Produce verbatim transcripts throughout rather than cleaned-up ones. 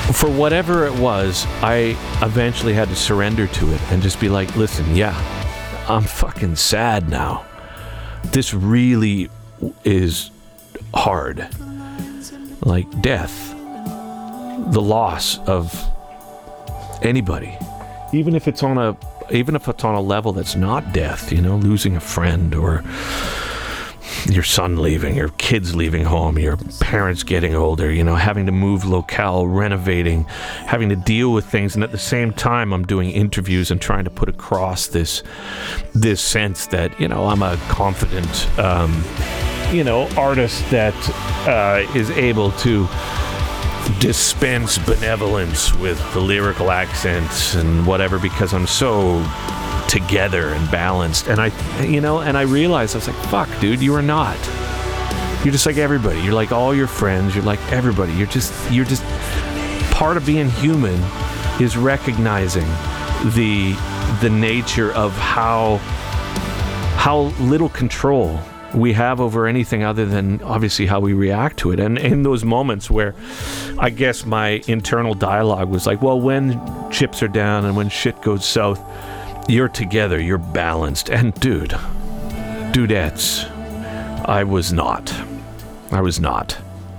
for whatever it was, I eventually had to surrender to it and just be like, listen, yeah, I'm fucking sad now. This really is hard. Like death, the loss of anybody, even if it's on a even if it's on a level that's not death, you know, losing a friend or your son leaving, your kids leaving home, your parents getting older, you know, having to move locale, renovating, having to deal with things. And at the same time, I'm doing interviews and trying to put across this this sense that, you know, I'm a confident, um, you know, artist that uh, is able to dispense benevolence with the lyrical accents and whatever, because I'm so together and balanced. And I, you know, and I realized, I was like, fuck, dude, you are not. You're just like everybody. You're like all your friends. You're like everybody. You're just, you're just, part of being human is recognizing the, the nature of how, how little control we have over anything other than obviously how we react to it. And in those moments where I guess my internal dialogue was like, well, when chips are down and when shit goes south, you're together, you're balanced. And dude, dudettes, I was not. I was not.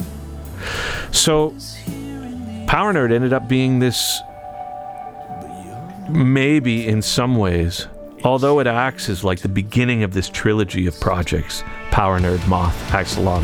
So Power Nerd ended up being this, maybe in some ways, although it acts as like the beginning of this trilogy of projects, Power Nerd, Moth, Axolotl,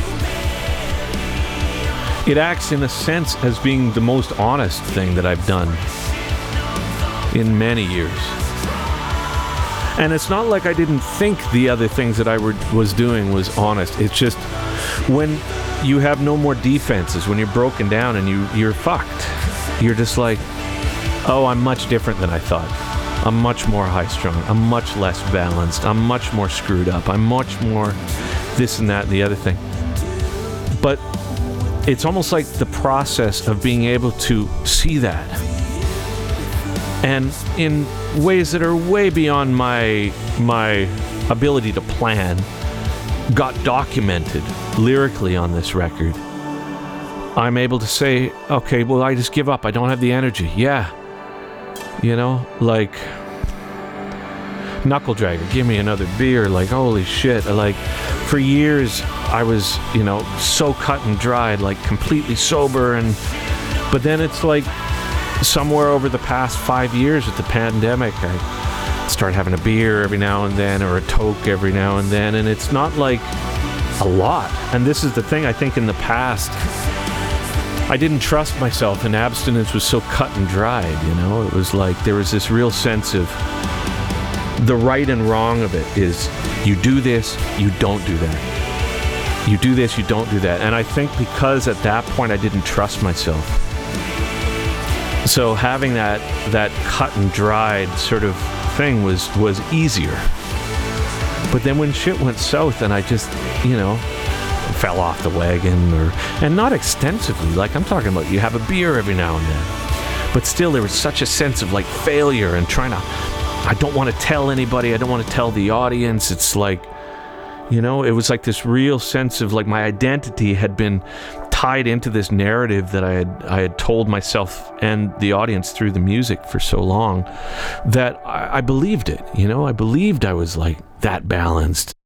it acts in a sense as being the most honest thing that I've done in many years. And it's not like I didn't think the other things that I were, was doing was honest. It's just when you have no more defenses, when you're broken down and you, you're fucked, you're just like, oh, I'm much different than I thought. I'm much more high-strung. I'm much less balanced. I'm much more screwed up. I'm much more this and that and the other thing. But it's almost like the process of being able to see that, and in ways that are way beyond my my ability to plan, got documented lyrically on this record. I'm able to say, okay, well, I just give up. I don't have the energy. Yeah. You know, like Knuckle Dragger, give me another beer. Like, holy shit. Like, for years, I was, you know, so cut and dried, like completely sober. And but then it's like somewhere over the past five years with the pandemic, I start having a beer every now and then, or a toke every now and then. And it's not like a lot. And this is the thing, I think in the past, I didn't trust myself, and abstinence was so cut and dried, you know? It was like there was this real sense of the right and wrong of it is you do this, you don't do that. You do this, you don't do that. And I think because at that point I didn't trust myself. So having that that cut and dried sort of thing was, was easier. But then when shit went south and I just, you know, fell off the wagon, or and not extensively, like I'm talking about you have a beer every now and then, but still there was such a sense of like failure and trying to, I don't want to tell anybody, I don't want to tell the audience. It's like, you know, it was like this real sense of like my identity had been tied into this narrative that I had I had told myself and the audience through the music for so long that I, I believed it, you know, I believed I was like that balanced.